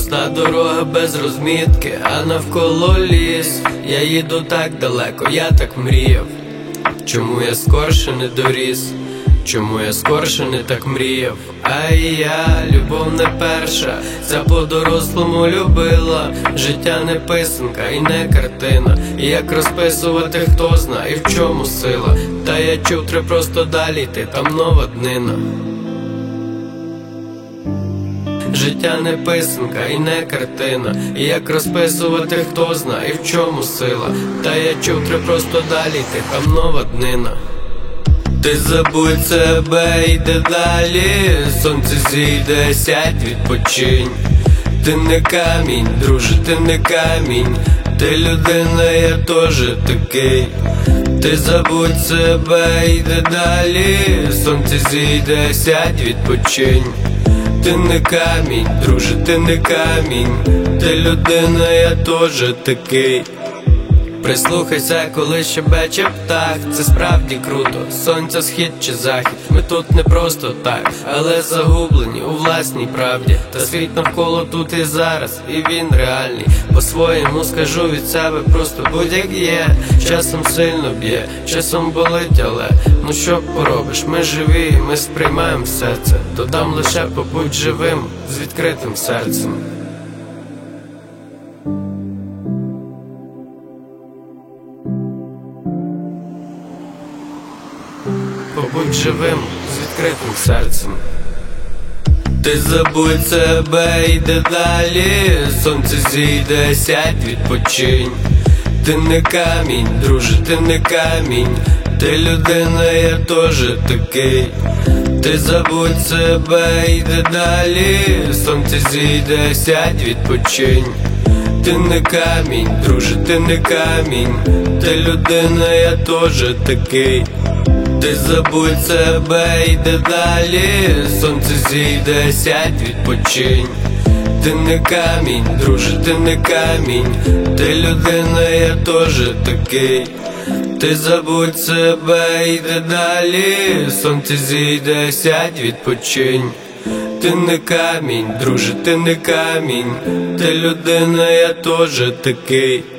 Проста дорога без розмітки, а навколо ліс. Я їду так далеко, я так мріяв. Чому я скорше не доріс? Чому я скорше не так мріяв? А я, любов не перша, ця по-дорослому любила. Життя не писанка і не картина. І як розписувати, хто зна, і в чому сила. Та я чув, треба просто далі йти, там нова днина. Життя не писанка і не картина. І як розписувати, хто зна, і в чому сила. Та я чув, треба просто далі йти, там нова днина. Ти забудь себе, йди далі. Сонце зійде, сядь, відпочинь. Ти не камінь, друже, ти не камінь. Ти людина, я теж такий. Ти забудь себе, йди далі. Сонце зійде, сядь, відпочинь. Ти не камінь, друже, ти не камінь. Ти людина, я теж такий. Прислухайся, коли щебече птах, це справді круто. Сонця схід чи захід, ми тут не просто так, але загублені у власній правді. Та світ навколо тут і зараз, і він реальний. По-своєму скажу від себе, просто будь-як є. Часом сильно б'є, часом болить, але ну що поробиш, ми живі, ми сприймаємо все це. Додам лише побудь живим, з відкритим серцем. Побудь живим, з відкритим серцем. Ти забудь себе, йди далі. Сонце зійде, сядь, відпочинь. Ти не камінь, друже, ти не камінь. Ти людина, я теж такий. Ти забудь себе, йди далі. Сонце зійде, сядь, відпочинь. Ти не камінь, друже, ти не камінь. Ти людина, я теж такий. Ти забудь себе, йди далі. Сонце зійде, сядь, відпочинь. Ти не камінь, друже, ти не камінь. Ти людина, я теж такий. Ти забудь себе, йди далі. Сонце зійде, сядь, відпочинь. Ти не камінь, друже, ти не камінь. Ти людина, я теж такий.